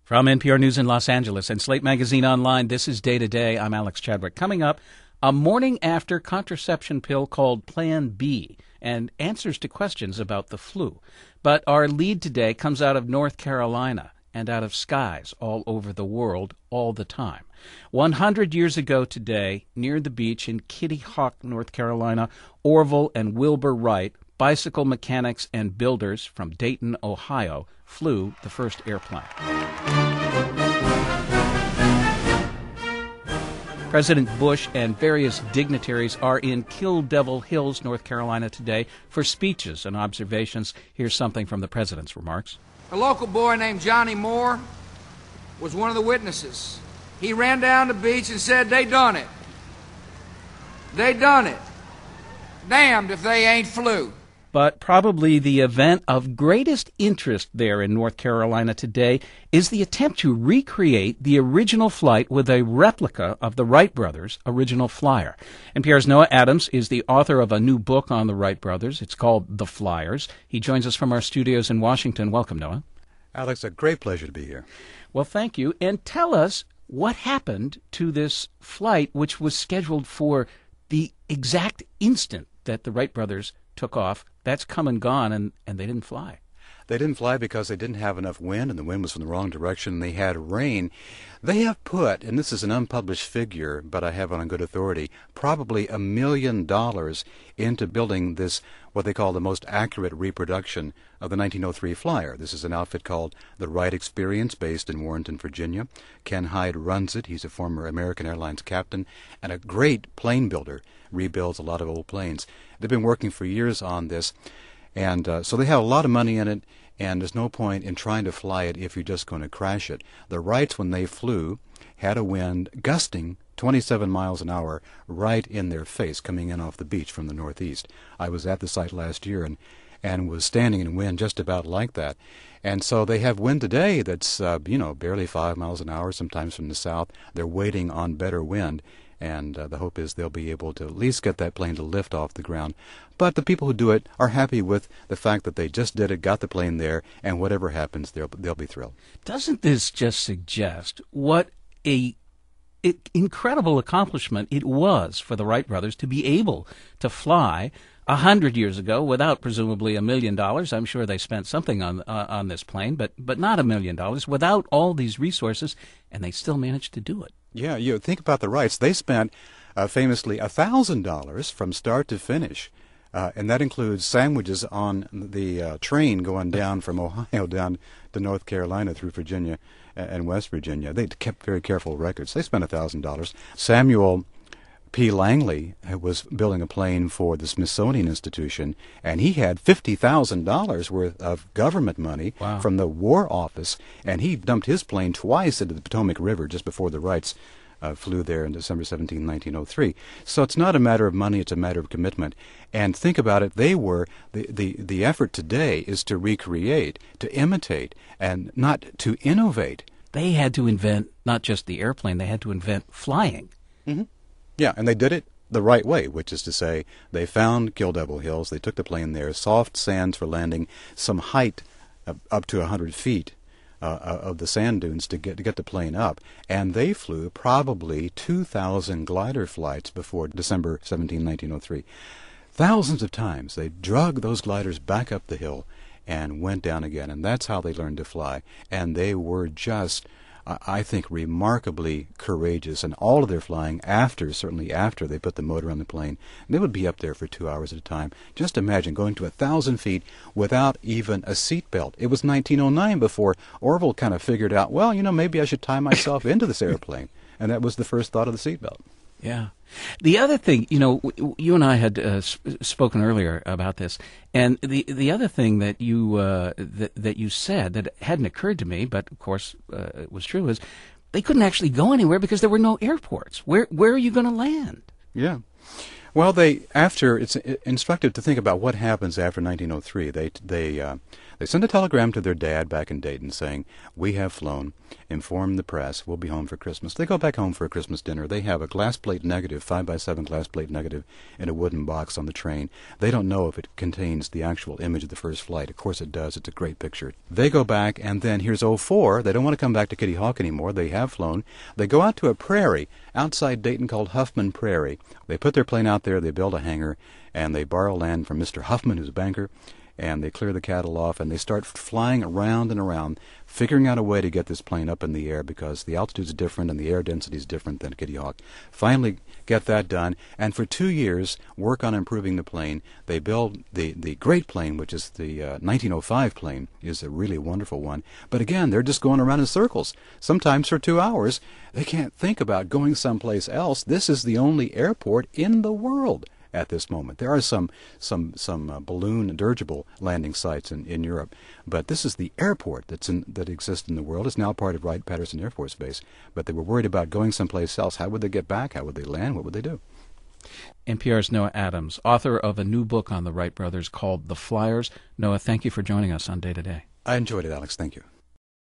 From NPR News in Los Angeles and Slate Magazine Online, this is Day to Day. I'm Alex Chadwick. Coming up, a morning after contraception pill called Plan B and answers to questions about the flu. But our lead today comes out of North Carolina and out of skies all over the world all the time. 100 years ago today, near the beach in Kitty Hawk, North Carolina, Orville and Wilbur Wright, bicycle mechanics and builders from Dayton, Ohio, flew the first airplane. President Bush and various dignitaries are in Kill Devil Hills, North Carolina today for speeches and observations. Here's something from the president's remarks. A local boy named Johnny Moore was one of the witnesses. He ran down the beach and said, "They done it. They done it. Damned if they ain't flew." But probably the event of greatest interest there in North Carolina today is the attempt to recreate the original flight with a replica of the Wright brothers' original flyer. NPR's Noah Adams is the author of a new book on the Wright brothers. It's called The Flyers. He joins us from our studios in Washington. Welcome, Noah. Alex, a great pleasure to be here. Well, thank you. And tell us what happened to this flight, which was scheduled for the exact instant that the Wright brothers took off. That's come and gone, and they didn't fly. They didn't fly because they didn't have enough wind, and the wind was from the wrong direction, and they had rain. They have put, and this is an unpublished figure, but I have it on good authority, probably $1 million into building this, what they call the most accurate reproduction of the 1903 flyer. This is an outfit called the Wright Experience, based in Warrenton, Virginia. Ken Hyde runs it. He's a former American Airlines captain and a great plane builder, rebuilds a lot of old planes. They've been working for years on this, and so they have a lot of money in it, and there's no point in trying to fly it if you're just going to crash it. The Wrights, when they flew, had a wind gusting 27 miles an hour right in their face, coming in off the beach from the northeast. I was at the site last year and was standing in wind just about like that. And so they have wind today that's, barely 5 miles an hour, sometimes from the south. They're waiting on better wind. And the hope is they'll be able to at least get that plane to lift off the ground. But the people who do it are happy with the fact that they just did it, got the plane there, and whatever happens, they'll be thrilled. Doesn't this just suggest what a incredible accomplishment it was for the Wright brothers to be able to fly 100 years ago without presumably $1 million? I'm sure they spent something on this plane, but not $1 million, without all these resources, and they still managed to do it. Yeah, you think about the Wrights. They spent famously $1,000 from start to finish, and that includes sandwiches on the train going down from Ohio down to North Carolina through Virginia and West Virginia. They kept very careful records. They spent $1,000. Samuel P. Langley was building a plane for the Smithsonian Institution, and he had $50,000 worth of government money from the War Office, and he dumped his plane twice into the Potomac River just before the Wrights flew there on December 17, 1903. So it's not a matter of money, it's a matter of commitment. And think about it, they were, the effort today is to recreate, to imitate, and not to innovate. They had to invent not just the airplane, they had to invent flying. Mm-hmm. Yeah, and they did it the right way, which is to say they found Kill Devil Hills, they took the plane there, soft sands for landing, some height up to 100 feet of the sand dunes to get the plane up, and they flew probably 2,000 glider flights before December 17, 1903. Thousands of times they drug those gliders back up the hill and went down again, and that's how they learned to fly, and they were just, I think, remarkably courageous, and all of their flying certainly after they put the motor on the plane, they would be up there for 2 hours at a time. Just imagine going to 1,000 feet without even a seatbelt. It was 1909 before Orville kind of figured out, well, maybe I should tie myself into this airplane, and that was the first thought of the seatbelt. Yeah. The other thing, you and I had spoken earlier about this, and the other thing that you that you said that hadn't occurred to me, but of course it was true, is they couldn't actually go anywhere because there were no airports. Where are you going to land? Yeah. Well, it's instructive to think about what happens after 1903. They send a telegram to their dad back in Dayton saying, "We have flown. Inform the press. We'll be home for Christmas." They go back home for a Christmas dinner. They have a glass plate negative, 5x7 glass plate negative, in a wooden box on the train. They don't know if it contains the actual image of the first flight. Of course it does. It's a great picture. They go back, and then here's '04. They don't want to come back to Kitty Hawk anymore. They have flown. They go out to a prairie outside Dayton called Huffman Prairie. They put their plane out there. They build a hangar, and they borrow land from Mr. Huffman, who's a banker, and they clear the cattle off, and they start flying around and around, figuring out a way to get this plane up in the air because the altitude's different and the air density is different than Kitty Hawk. Finally get that done, and for 2 years work on improving the plane. They build the great plane, which is the 1905 plane, is a really wonderful one. But again, they're just going around in circles, sometimes for 2 hours. They can't think about going someplace else. This is the only airport in the world at this moment. There are some balloon dirigible landing sites in Europe, but this is the airport that exists in the world. It's now part of Wright-Patterson Air Force Base, but they were worried about going someplace else. How would they get back? How would they land? What would they do? NPR's Noah Adams, author of a new book on the Wright brothers called The Flyers. Noah, thank you for joining us on Day to Day. I enjoyed it, Alex. Thank you.